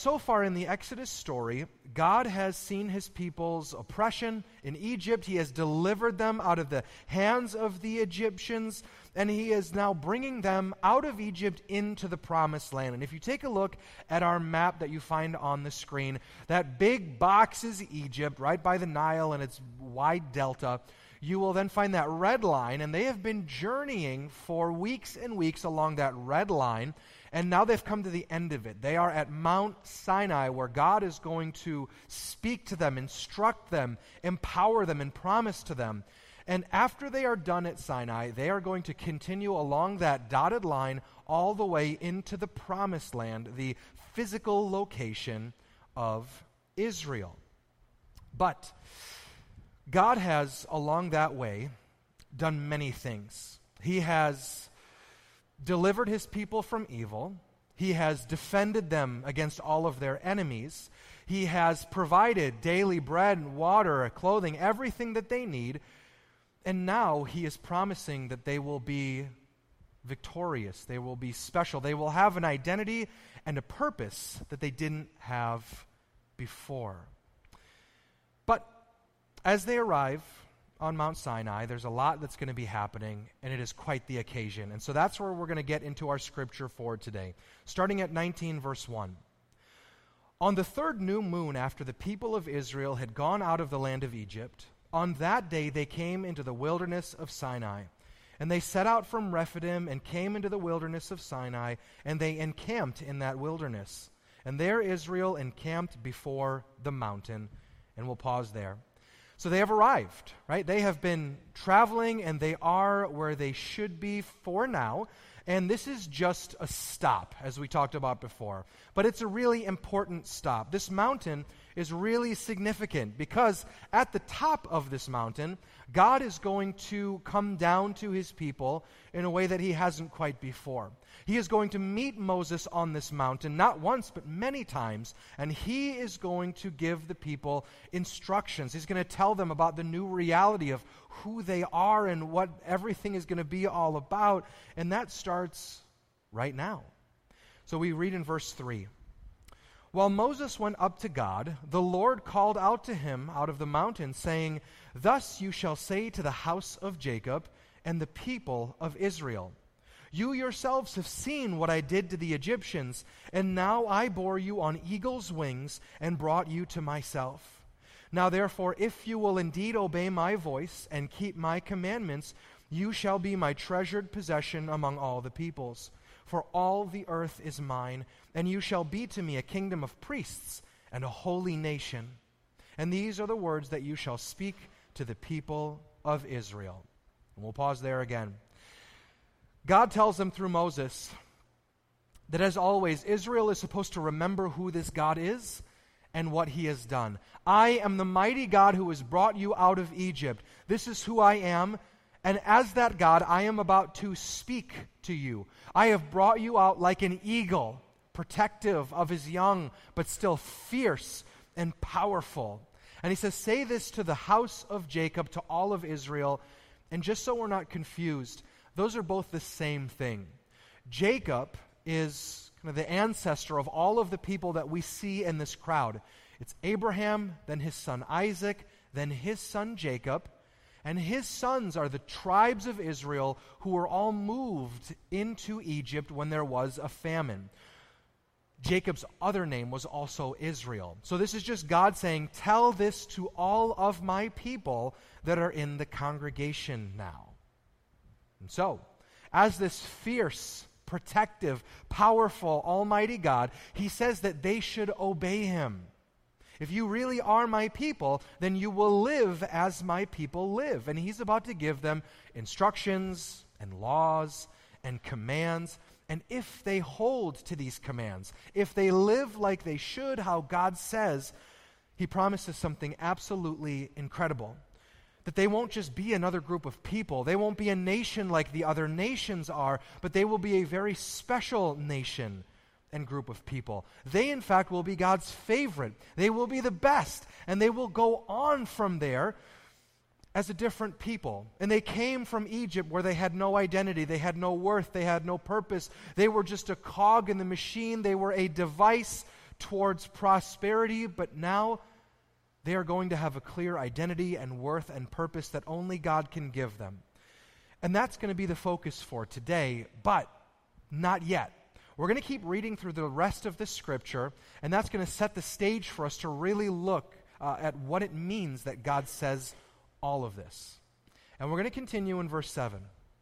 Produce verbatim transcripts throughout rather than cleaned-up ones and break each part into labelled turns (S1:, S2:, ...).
S1: so far in the Exodus story, God has seen his people's oppression in Egypt. He has delivered them out of the hands of the Egyptians, and he is now bringing them out of Egypt into the promised land. And if you take a look at our map that you find on the screen, that big box is Egypt, right by the Nile and its wide delta. You will then find that red line, and they have been journeying for weeks and weeks along that red line, and now they've come to the end of it. They are at Mount Sinai, where God is going to speak to them, instruct them, empower them, and promise to them. And after they are done at Sinai, they are going to continue along that dotted line all the way into the promised land, the physical location of Israel. But God has, along that way, done many things. He has delivered his people from evil. He has defended them against all of their enemies. He has provided daily bread and water, clothing, everything that they need. And now he is promising that they will be victorious. They will be special. They will have an identity and a purpose that they didn't have before. But as they arrive on Mount Sinai, there's a lot that's going to be happening, and it is quite the occasion. And so that's where we're going to get into our scripture for today, starting at nineteen, verse one. On the third new moon after the people of Israel had gone out of the land of Egypt, on that day they came into the wilderness of Sinai. And they set out from Rephidim and came into the wilderness of Sinai, and they encamped in that wilderness. And there Israel encamped before the mountain. And we'll pause there. So they have arrived, right? They have been traveling, and they are where they should be for now. And this is just a stop, as we talked about before. But it's a really important stop. This mountain is really significant because at the top of this mountain, God is going to come down to his people in a way that he hasn't quite before. He is going to meet Moses on this mountain, not once, but many times, and he is going to give the people instructions. He's going to tell them about the new reality of who they are and what everything is going to be all about, and that starts right now. So we read in verse three. While Moses went up to God, the Lord called out to him out of the mountain, saying, Thus you shall say to the house of Jacob and the people of Israel, You yourselves have seen what I did to the Egyptians, and now I bore you on eagle's wings and brought you to myself. Now therefore, if you will indeed obey my voice and keep my commandments, you shall be my treasured possession among all the peoples. For all the earth is mine, and you shall be to me a kingdom of priests and a holy nation. And these are the words that you shall speak to the people of Israel. And we'll pause there again. God tells them through Moses that, as always, Israel is supposed to remember who this God is and what he has done. I am the mighty God who has brought you out of Egypt. This is who I am. And as that God, I am about to speak to you. I have brought you out like an eagle, protective of his young, but still fierce and powerful. And he says, say this to the house of Jacob, to all of Israel. And just so we're not confused, those are both the same thing. Jacob is kind of the ancestor of all of the people that we see in this crowd. It's Abraham, then his son Isaac, then his son Jacob. And his sons are the tribes of Israel who were all moved into Egypt when there was a famine. Jacob's other name was also Israel. So this is just God saying, tell this to all of my people that are in the congregation now. And so, as this fierce, protective, powerful, almighty God, he says that they should obey him. If you really are my people, then you will live as my people live. And he's about to give them instructions and laws and commands. And if they hold to these commands, if they live like they should, how God says, he promises something absolutely incredible. That they won't just be another group of people. They won't be a nation like the other nations are, but they will be a very special nation and group of people. They, in fact, will be God's favorite. They will be the best, and they will go on from there as a different people. And they came from Egypt where they had no identity, they had no worth, they had no purpose. They were just a cog in the machine. They were a device towards prosperity, but now they are going to have a clear identity and worth and purpose that only God can give them. And that's going to be the focus for today, but not yet. We're going to keep reading through the rest of the scripture, and that's going to set the stage for us to really look uh, at what it means that God says all of this. And we're going to continue in verse seven.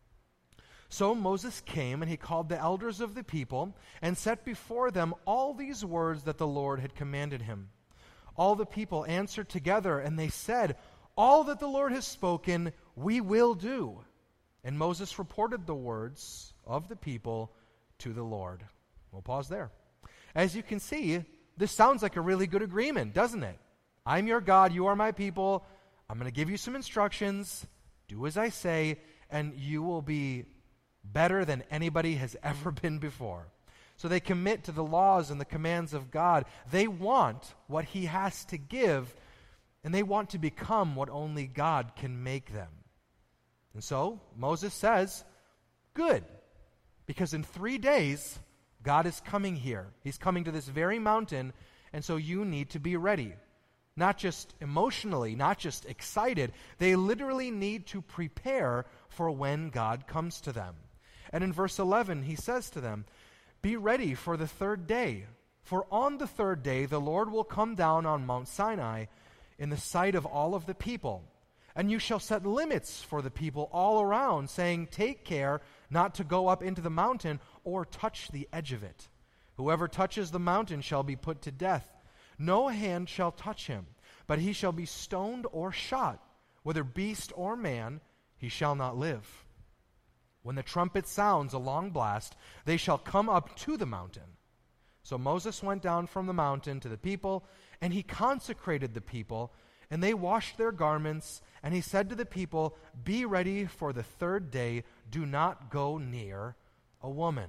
S1: So Moses came, and he called the elders of the people, and set before them all these words that the Lord had commanded him. All the people answered together, and they said, "All that the Lord has spoken, we will do." And Moses reported the words of the people to the Lord. We'll pause there. As you can see, this sounds like a really good agreement, doesn't it? I'm your God, you are my people. I'm going to give you some instructions. Do as I say, and you will be better than anybody has ever been before. So they commit to the laws and the commands of God. They want what he has to give, and they want to become what only God can make them. And so Moses says, good, because in three days, God is coming here. He's coming to this very mountain, and so you need to be ready. Not just emotionally, not just excited. They literally need to prepare for when God comes to them. And in verse eleven, he says to them, "Be ready for the third day, for on the third day the Lord will come down on Mount Sinai in the sight of all of the people. And you shall set limits for the people all around, saying, 'Take care not to go up into the mountain or touch the edge of it. Whoever touches the mountain shall be put to death. No hand shall touch him, but he shall be stoned or shot. Whether beast or man, he shall not live.' When the trumpet sounds a long blast, they shall come up to the mountain." So Moses went down from the mountain to the people, and he consecrated the people, and they washed their garments, and he said to the people, "Be ready for the third day. Do not go near a woman."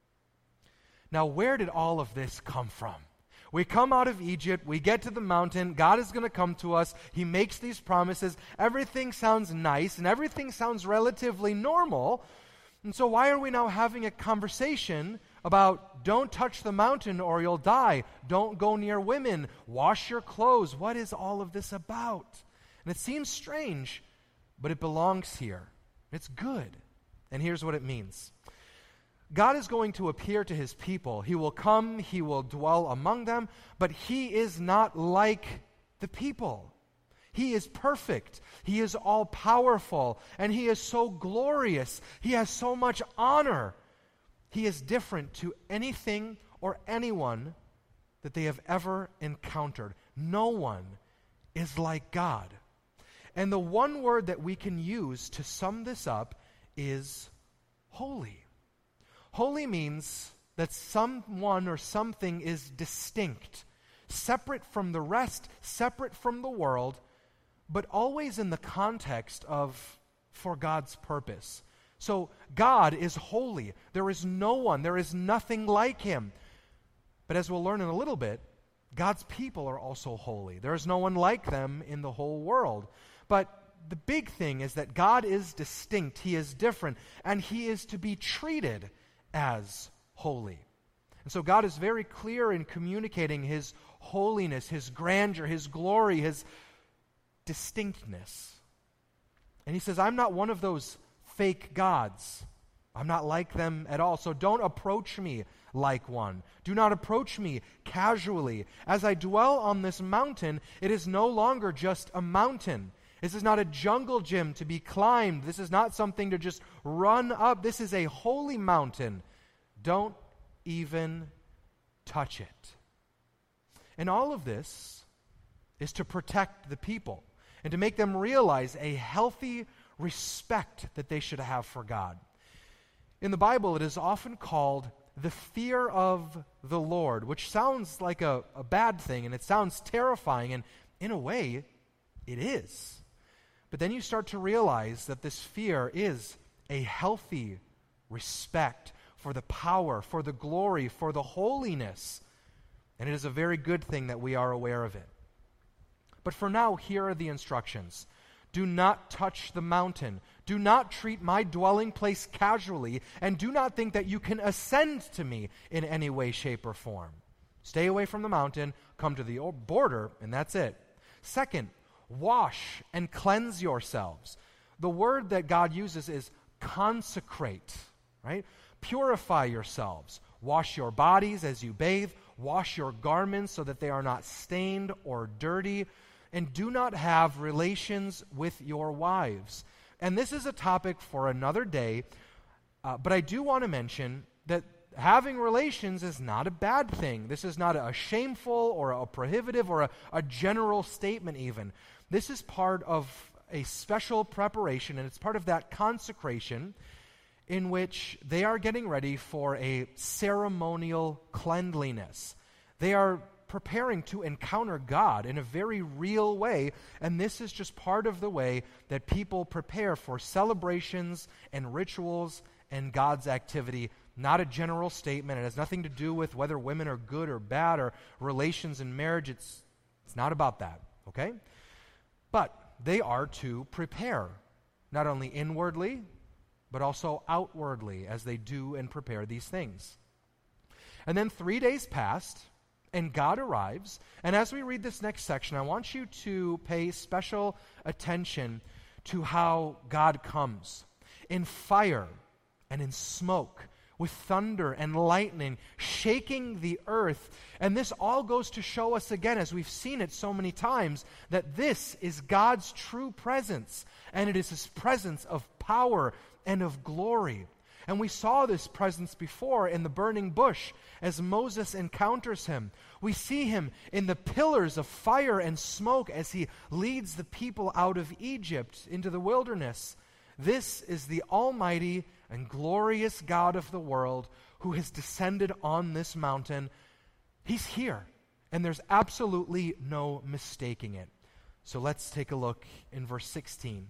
S1: Now, where did all of this come from? We come out of Egypt, we get to the mountain, God is going to come to us, he makes these promises, everything sounds nice, and everything sounds relatively normal. And so why are we now having a conversation about don't touch the mountain or you'll die, don't go near women, wash your clothes? What is all of this about? And it seems strange, but it belongs here. It's good. And here's what it means. God is going to appear to his people. He will come, he will dwell among them, but he is not like the people. He is perfect. He is all-powerful, and he is so glorious. He has so much honor. He is different to anything or anyone that they have ever encountered. No one is like God. And the one word that we can use to sum this up is holy. Holy means that someone or something is distinct, separate from the rest, separate from the world, but always in the context of for God's purpose. So God is holy. There is no one, there is nothing like him. But as we'll learn in a little bit, God's people are also holy. There is no one like them in the whole world. But the big thing is that God is distinct, he is different, and he is to be treated as holy. And so God is very clear in communicating his holiness, his grandeur, his glory, his distinctness. And he says, I'm not one of those fake gods. I'm not like them at all. So don't approach me like one. Do not approach me casually. As I dwell on this mountain, it is no longer just a mountain. This is not a jungle gym to be climbed. This is not something to just run up. This is a holy mountain. Don't even touch it. And all of this is to protect the people and to make them realize a healthy respect that they should have for God. In the Bible, it is often called the fear of the Lord, which sounds like a, a bad thing, and it sounds terrifying, and in a way, it is. But then you start to realize that this fear is a healthy respect for the power, for the glory, for the holiness, and it is a very good thing that we are aware of it. But for now, here are the instructions. Do not touch the mountain. Do not treat my dwelling place casually, and do not think that you can ascend to me in any way, shape, or form. Stay away from the mountain, come to the border, and that's it. Second, wash and cleanse yourselves. The word that God uses is consecrate, right? Purify yourselves. Wash your bodies as you bathe. Wash your garments so that they are not stained or dirty. And do not have relations with your wives. And this is a topic for another day, uh, but I do want to mention that having relations is not a bad thing. This is not a shameful or a prohibitive or a, a general statement even. This is part of a special preparation, and it's part of that consecration in which they are getting ready for a ceremonial cleanliness. They are preparing to encounter God in a very real way, and this is just part of the way that people prepare for celebrations and rituals and God's activity. Not a general statement. It has nothing to do with whether women are good or bad or relations in marriage. It's, it's not about that, okay? But they are to prepare, not only inwardly, but also outwardly as they do and prepare these things. And then three days passed, and God arrives. And as we read this next section, I want you to pay special attention to how God comes in fire and in smoke, with thunder and lightning, shaking the earth. And this all goes to show us again, as we've seen it so many times, that this is God's true presence, and it is His presence of power and of glory. And we saw this presence before in the burning bush as Moses encounters Him. We see Him in the pillars of fire and smoke as He leads the people out of Egypt into the wilderness. This is the almighty and glorious God of the world who has descended on this mountain. He's here, and there's absolutely no mistaking it. So let's take a look in verse sixteen.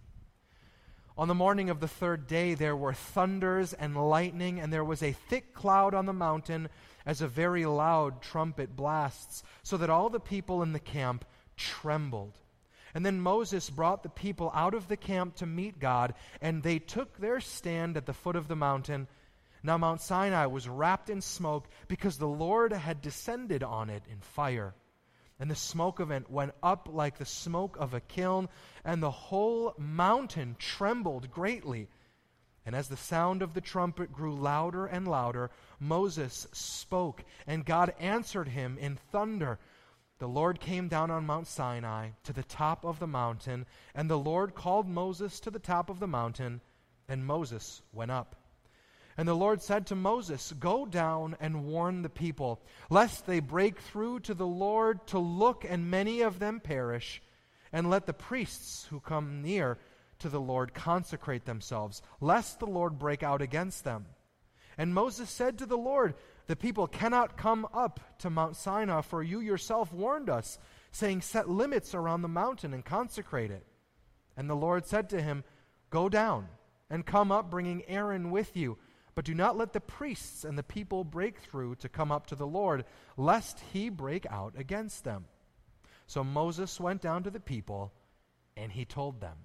S1: On the morning of the third day there were thunders and lightning, and there was a thick cloud on the mountain as a very loud trumpet blasts, so that all the people in the camp trembled. And then Moses brought the people out of the camp to meet God, and they took their stand at the foot of the mountain. Now Mount Sinai was wrapped in smoke, because the Lord had descended on it in fire. And the smoke of it went up like the smoke of a kiln, and the whole mountain trembled greatly. And as the sound of the trumpet grew louder and louder, Moses spoke, and God answered him in thunder. The Lord came down on Mount Sinai to the top of the mountain, and the Lord called Moses to the top of the mountain, and Moses went up. And the Lord said to Moses, "Go down and warn the people, lest they break through to the Lord to look, and many of them perish. And let the priests who come near to the Lord consecrate themselves, lest the Lord break out against them." And Moses said to the Lord, "The people cannot come up to Mount Sinai, for you yourself warned us, saying, 'Set limits around the mountain and consecrate it.' And the Lord said to him, 'Go down and come up, bringing Aaron with you. But do not let the priests and the people break through to come up to the Lord, lest he break out against them.' So Moses went down to the people, and he told them."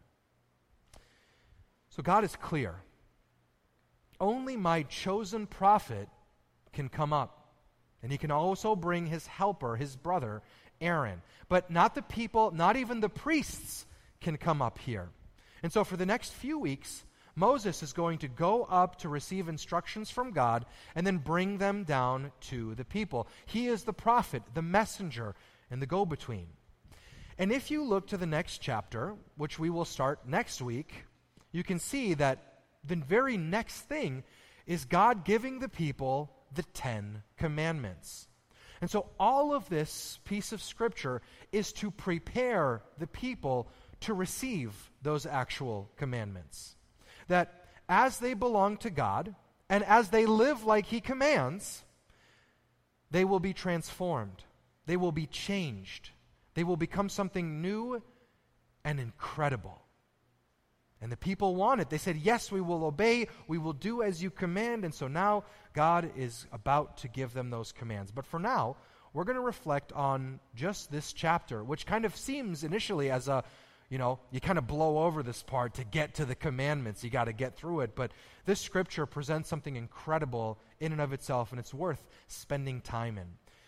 S1: So God is clear. Only my chosen prophet can come up. And he can also bring his helper, his brother, Aaron. But not the people, not even the priests can come up here. And so for the next few weeks, Moses is going to go up to receive instructions from God and then bring them down to the people. He is the prophet, the messenger, and the go-between. And if you look to the next chapter, which we will start next week, you can see that the very next thing is God giving the people the Ten Commandments. And so all of this piece of Scripture is to prepare the people to receive those actual commandments. That as they belong to God, and as they live like He commands, they will be transformed. They will be changed. They will become something new and incredible. And the people want it. They said, "Yes, we will obey. We will do as you command." And so now God is about to give them those commands. But for now, we're going to reflect on just this chapter, which kind of seems initially as a, you know, you kind of blow over this part to get to the commandments. You got to get through it. But this Scripture presents something incredible in and of itself, and it's worth spending time in.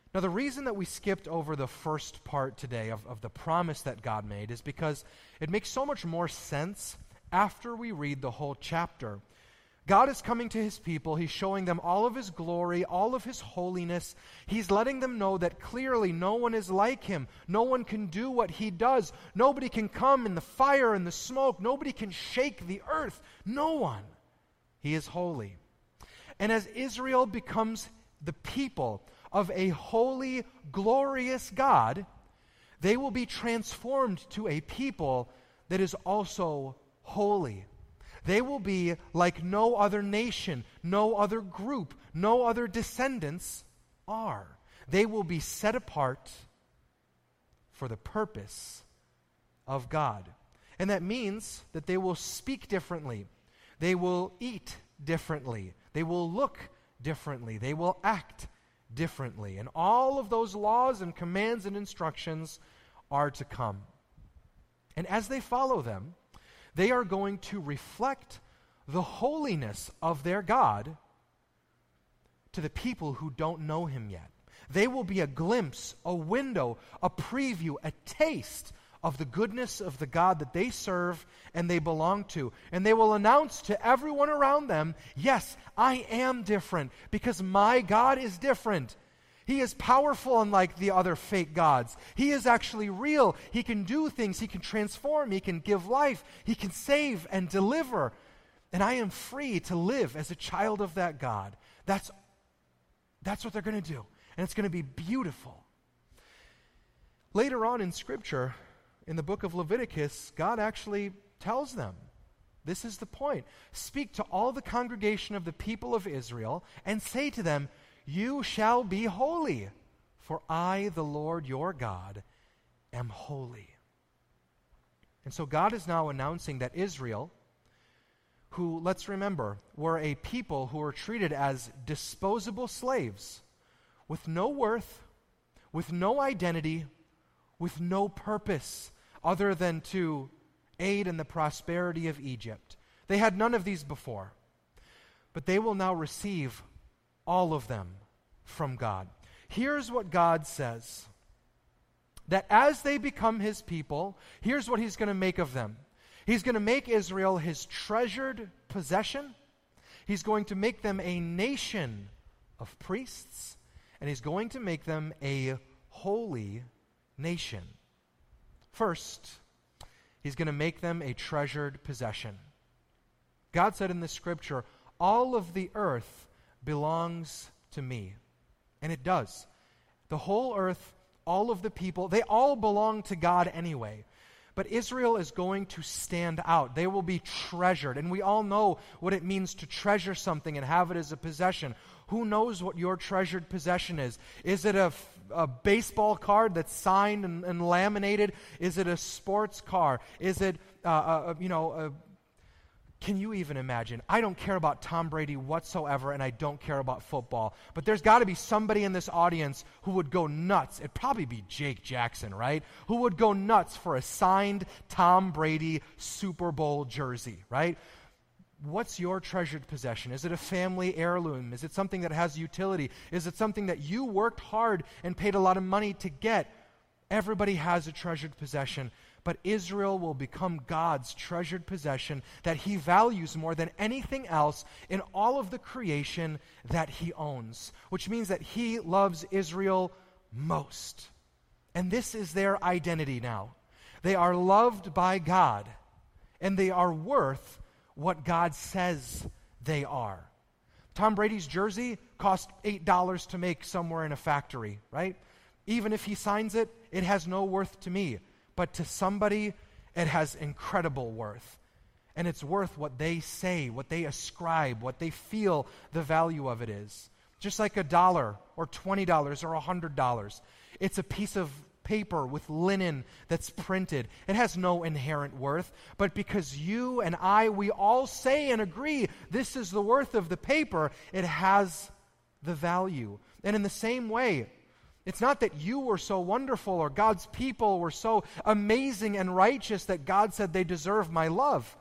S1: Now, the reason that we skipped over the first part today of, of the promise that God made is because it makes so much more sense after we read the whole chapter. God is coming to his people. He's showing them all of his glory, all of his holiness. He's letting them know that clearly no one is like him. No one can do what he does. Nobody can come in the fire and the smoke. Nobody can shake the earth. No one. He is holy. And as Israel becomes the people of a holy, glorious God, they will be transformed to a people that is also holy. They will be like no other nation, no other group, no other descendants are. They will be set apart for the purpose of God. And that means that they will speak differently. They will eat differently. They will look differently. They will act differently. And all of those laws and commands and instructions are to come. And as they follow them, they are going to reflect the holiness of their God to the people who don't know him yet. They will be a glimpse, a window, a preview, a taste of the goodness of the God that they serve and they belong to. And they will announce to everyone around them, yes, I am different because my God is different. He is powerful unlike the other fake gods. He is actually real. He can do things. He can transform. He can give life. He can save and deliver. And I am free to live as a child of that God. That's, that's what they're going to do. And it's going to be beautiful. Later on in Scripture, in the book of Leviticus, God actually tells them, this is the point. Speak to all the congregation of the people of Israel and say to them, you shall be holy, for I, the Lord your God, am holy. And so God is now announcing that Israel, who, let's remember, were a people who were treated as disposable slaves, with no worth, with no identity, with no purpose, other than to aid in the prosperity of Egypt. They had none of these before. But they will now receive all of them from God. Here's what God says. That as they become his people, here's what he's going to make of them. He's going to make Israel his treasured possession. He's going to make them a nation of priests. And he's going to make them a holy nation. First, he's going to make them a treasured possession. God said in the scripture, all of the earth belongs to me. And it does. The whole earth, all of the people, they all belong to God anyway. But Israel is going to stand out. They will be treasured. And we all know what it means to treasure something and have it as a possession. Who knows what your treasured possession is? Is it a, a baseball card that's signed and, and laminated? Is it a sports car? Is it, uh, a, you know, a, can you even imagine? I don't care about Tom Brady whatsoever, and I don't care about football. But there's got to be somebody in this audience who would go nuts. It'd probably be Jake Jackson, right? Who would go nuts for a signed Tom Brady Super Bowl jersey, right? What's your treasured possession? Is it a family heirloom? Is it something that has utility? Is it something that you worked hard and paid a lot of money to get? Everybody has a treasured possession. But Israel will become God's treasured possession that he values more than anything else in all of the creation that he owns, which means that he loves Israel most. And this is their identity now. They are loved by God, and they are worth what God says they are. Tom Brady's jersey cost eight dollars to make somewhere in a factory, right? Even if he signs it, it has no worth to me. But to somebody, it has incredible worth. And it's worth what they say, what they ascribe, what they feel the value of it is. Just like a dollar or twenty dollars or one hundred dollars. It's a piece of paper with linen that's printed. It has no inherent worth. But because you and I, we all say and agree this is the worth of the paper, it has the value. And in the same way, it's not that you were so wonderful or God's people were so amazing and righteous that God said they deserve my love.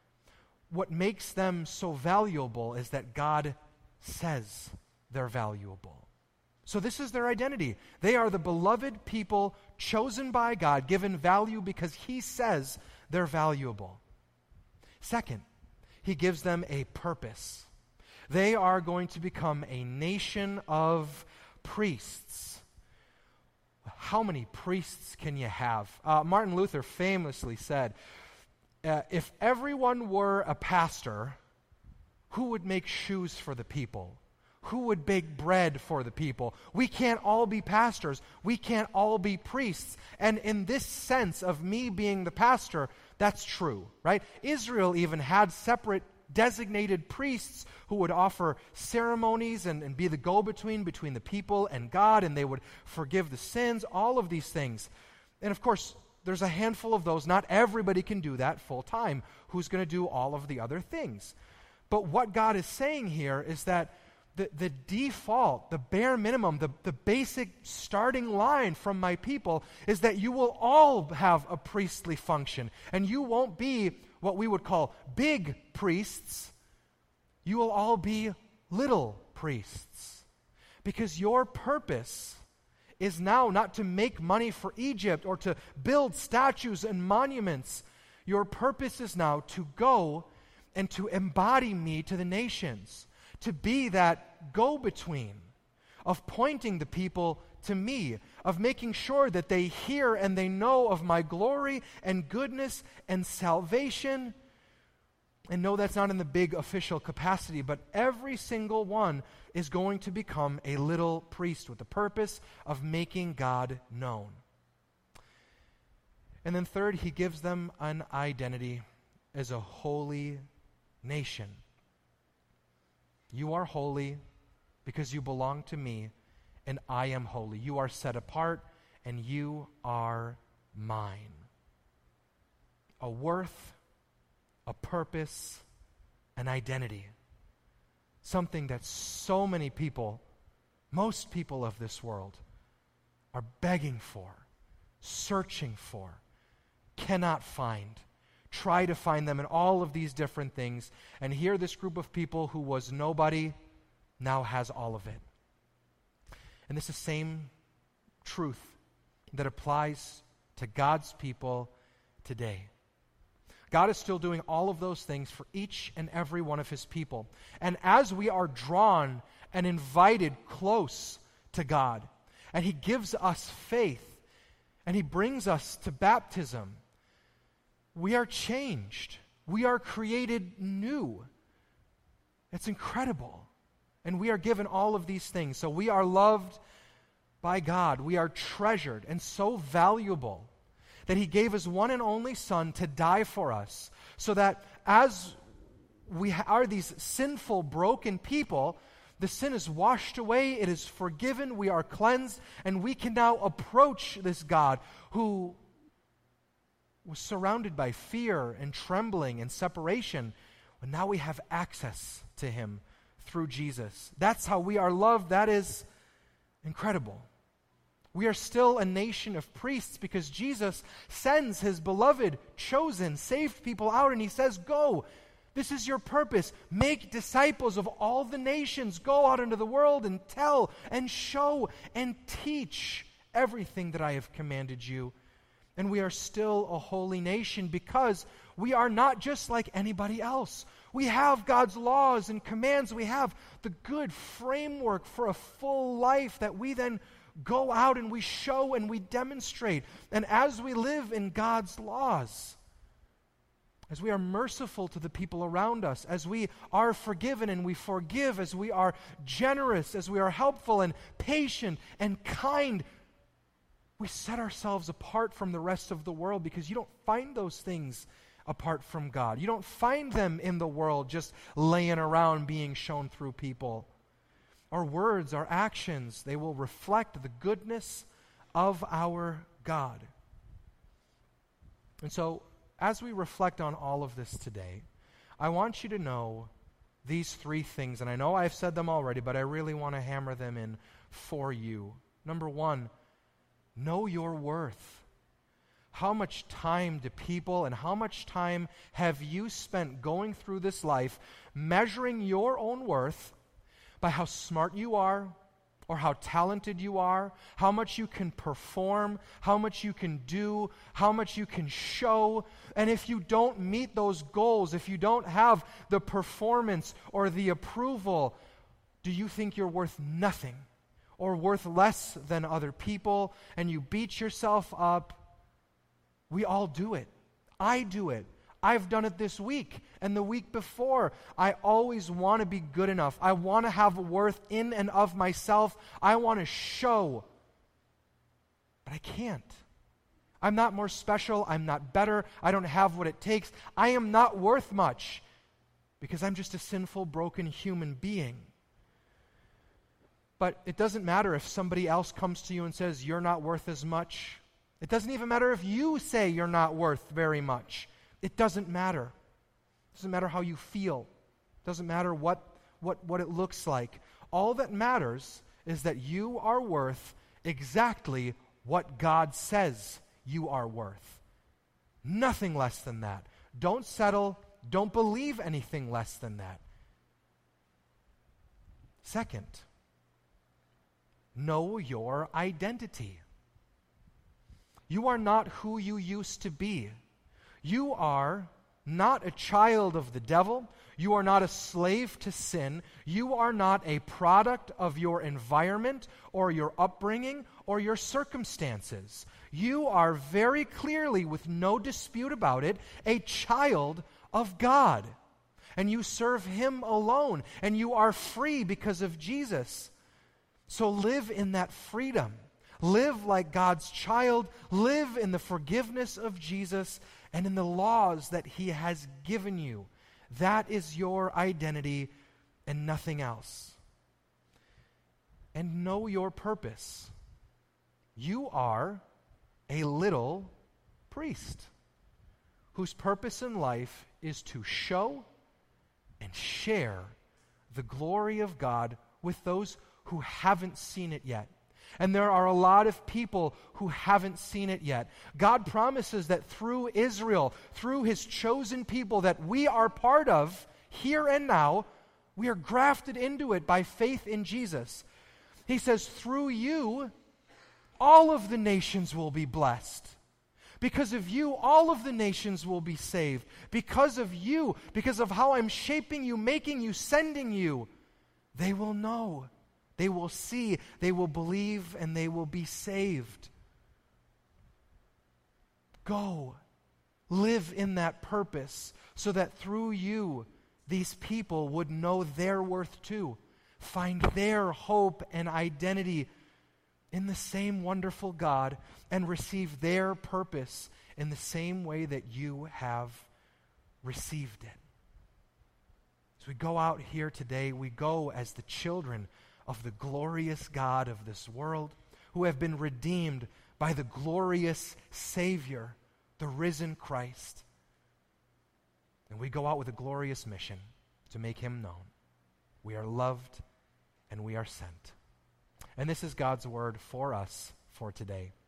S1: What makes them so valuable is that God says they're valuable. So this is their identity. They are the beloved people chosen by God, given value because he says they're valuable. Second, he gives them a purpose. They are going to become a nation of priests. How many priests can you have? Uh, Martin Luther famously said, uh, if everyone were a pastor, who would make shoes for the people? Who would bake bread for the people? We can't all be pastors. We can't all be priests. And in this sense of me being the pastor, that's true, right? Israel even had separate designated priests who would offer ceremonies and, and be the go-between between the people and God, and they would forgive the sins, all of these things. And of course, there's a handful of those. Not everybody can do that full time. Who's going to do all of the other things? But what God is saying here is that The, the default, the bare minimum, the, the basic starting line from my people is that you will all have a priestly function. And you won't be what we would call big priests. You will all be little priests. Because your purpose is now not to make money for Egypt or to build statues and monuments. Your purpose is now to go and to embody me to the nations. To be that go-between of pointing the people to me, of making sure that they hear and they know of my glory and goodness and salvation. And no, that's not in the big official capacity, but every single one is going to become a little priest with the purpose of making God known. And then third, he gives them an identity as a holy nation. You are holy because you belong to me, and I am holy. You are set apart, and you are mine. A worth, a purpose, an identity. Something that so many people, most people of this world, are begging for, searching for, cannot find. Try to find them in all of these different things. And here this group of people who was nobody now has all of it. And this is the same truth that applies to God's people today. God is still doing all of those things for each and every one of his people. And as we are drawn and invited close to God, and he gives us faith, and he brings us to baptism, we are changed. We are created new. It's incredible. And we are given all of these things. So we are loved by God. We are treasured and so valuable that he gave his one and only Son to die for us, so that as we are these sinful, broken people, the sin is washed away, it is forgiven, we are cleansed, and we can now approach this God who was surrounded by fear and trembling and separation, but now we have access to him through Jesus. That's how we are loved. That is incredible. We are still a nation of priests because Jesus sends his beloved, chosen, saved people out, and he says, go. This is your purpose. Make disciples of all the nations. Go out into the world and tell and show and teach everything that I have commanded you. And we are still a holy nation because we are not just like anybody else. We have God's laws and commands. We have the good framework for a full life that we then go out and we show and we demonstrate. And as we live in God's laws, as we are merciful to the people around us, as we are forgiven and we forgive, as we are generous, as we are helpful and patient and kind, we set ourselves apart from the rest of the world because you don't find those things apart from God. You don't find them in the world just laying around being shown through people. Our words, our actions, they will reflect the goodness of our God. And so, as we reflect on all of this today, I want you to know these three things. And I know I've said them already, but I really want to hammer them in for you. Number one, know your worth. How much time do people and how much time have you spent going through this life measuring your own worth by how smart you are, or how talented you are, how much you can perform, how much you can do, how much you can show. And if you don't meet those goals, if you don't have the performance or the approval, do you think you're worth nothing or worth less than other people, and you beat yourself up? We all do it. I do it. I've done it this week and the week before. I always want to be good enough. I want to have worth in and of myself. I want to show. But I can't. I'm not more special. I'm not better. I don't have what it takes. I am not worth much because I'm just a sinful, broken human being. But it doesn't matter if somebody else comes to you and says, you're not worth as much. It doesn't even matter if you say you're not worth very much. It doesn't matter. It doesn't matter how you feel. It doesn't matter what, what, what it looks like. All that matters is that you are worth exactly what God says you are worth. Nothing less than that. Don't settle. Don't believe anything less than that. Second, know your identity. You are not who you used to be. You are not a child of the devil. You are not a slave to sin. You are not a product of your environment or your upbringing or your circumstances. You are very clearly, with no dispute about it, a child of God. And you serve Him alone. And you are free because of Jesus. So live in that freedom. Live like God's child. Live in the forgiveness of Jesus and in the laws that He has given you. That is your identity and nothing else. And know your purpose. You are a little priest whose purpose in life is to show and share the glory of God with those who haven't seen it yet. And there are a lot of people who haven't seen it yet. God promises that through Israel, through His chosen people that we are part of here and now, we are grafted into it by faith in Jesus. He says, through you, all of the nations will be blessed. Because of you, all of the nations will be saved. Because of you, because of how I'm shaping you, making you, sending you, they will know. They will see, they will believe, and they will be saved. Go. Live in that purpose so that through you, these people would know their worth too. Find their hope and identity in the same wonderful God and receive their purpose in the same way that you have received it. As we go out here today, we go as the children of the glorious God of this world, who have been redeemed by the glorious Savior, the risen Christ. And we go out with a glorious mission to make Him known. We are loved and we are sent. And this is God's word for us for today.